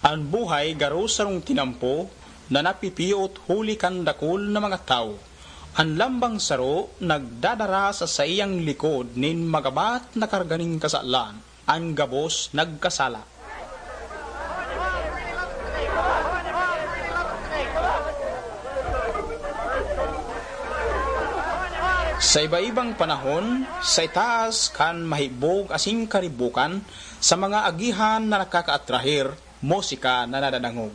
Ang buhay garo sarong tinampo na napipiyot huli kan dakol na mga tao. Ang lambang saro nagdadara sa saiyang likod nin magabat na karganing kasalan. Ang gabos nagkasala. Sa iba-ibang panahon, sa itaas kan mahibog asing karibukan sa mga agihan na nakakaatrahir, musika na nadadangog.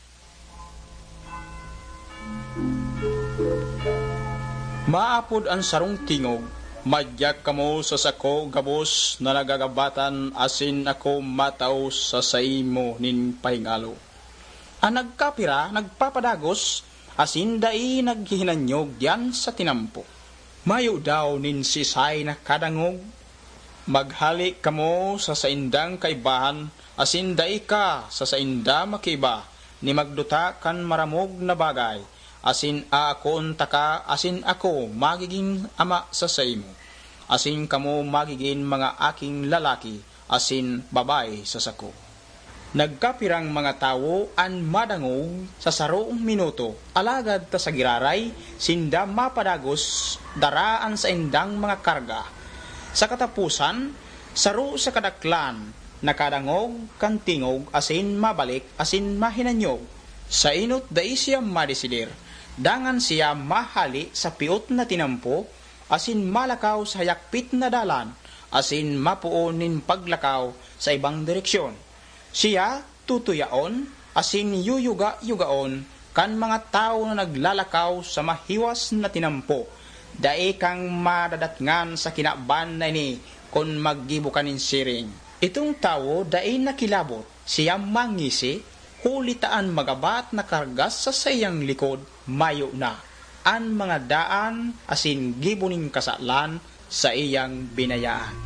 Maapod ang sarong tingog, madyak kamo sa sako gabos na nagagabatan asin ako mataw sa saimo nin pahingalo. Ang nagkapira, nagpapadagos, asin dai naghihinanyog diyan sa tinampo. Mayo daw nin sisay na kadangog, maghali kamo sa saindang kaibahan, asin dai ka sa sainda makiba, ni magduta kan maramog na bagay, asin aakon taka, asin ako magiging ama sa saimo, asin kamo magiging mga aking lalaki, asin babae sa sako. Nagkapirang mga tao an madangog sa saroong minuto, alagad ta sa giraray, sinda mapadagos, daraan sa indang mga karga. Sa katapusan, saro sa kadaklan, nakadangog, kantingog, asin mabalik, asin mahinanyog. Sa inot dai siya madisidir, dangan siya mahali sa piot na tinampo, asin malakaw sa hayakpit na dalan, asin mapuon nin paglakaw sa ibang direksyon. Siya tutuyaon, asin yuyuga-yugaon, kan mga tao na naglalakaw sa mahiwas na tinampo, dae kang madadatngan sa kinaban na ini, kung maggibukanin siring. Itong tao dae nakilabot, siya mangisi, hulitaan magabat na kargas sa sayang likod, mayo na, an mga daan, asin gibuning kasalan, sa iyang binayaan.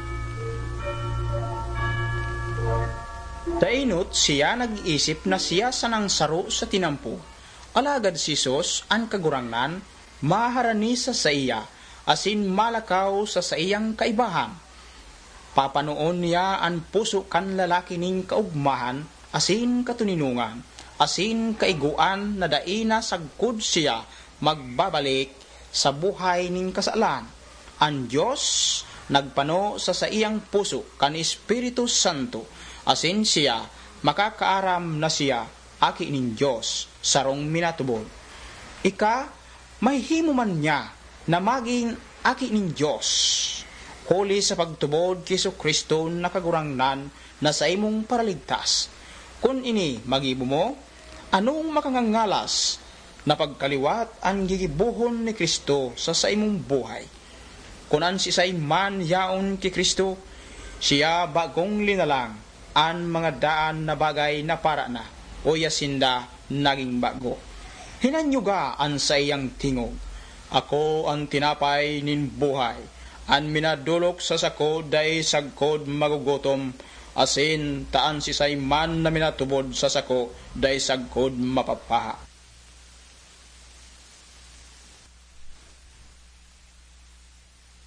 Dainot siya nag-iisip na siya sanang saro sa tinampo. Alagad si Sos ang kagurangan, maharani sa iya, asin malakaw sa iyang kaibahan. Papanoon niya ang puso kan lalaki ning kaugmahan, asin katuninungan, asin kaiguan na daina sagkod siya magbabalik sa buhay ning kasalan. Ang Diyos nagpano sa iyang puso kan Espiritu Santo, asin siya, makakaaram na siya, aki ning Diyos, sarong minatubod. Ika, may himo man niya, na maging aki ning Diyos. Huli sa pagtubod kiso Kristo nakagurangnan, na sa imong paraligtas. Kung ini magibo mo, anong makangangalas, na pagkaliwat ang gigibuhon ni Kristo sa imong buhay. Kunan si say man yaon ki Kristo, siya bagong linalang, an mga daan na bagay na para na, o yasinda naging bago. Hinanyuga an sa iyang tingog, ako ang tinapay nin buhay, an minadulok sa sako day sagkod magugutom, asin taan si say man na minatubod sa sako day sagkod mapapaha.